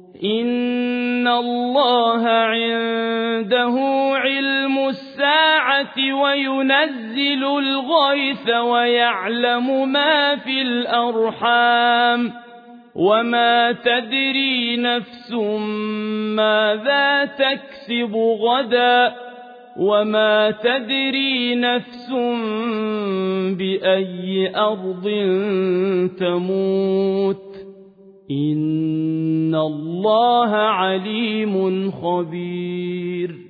إن الله عنده علم الساعة وينزل الغيث ويعلم ما في الأرحام وما تدري نفس ماذا تكسب غدا وما تدري نفس بأي أرض تموت إن الله عليم خبير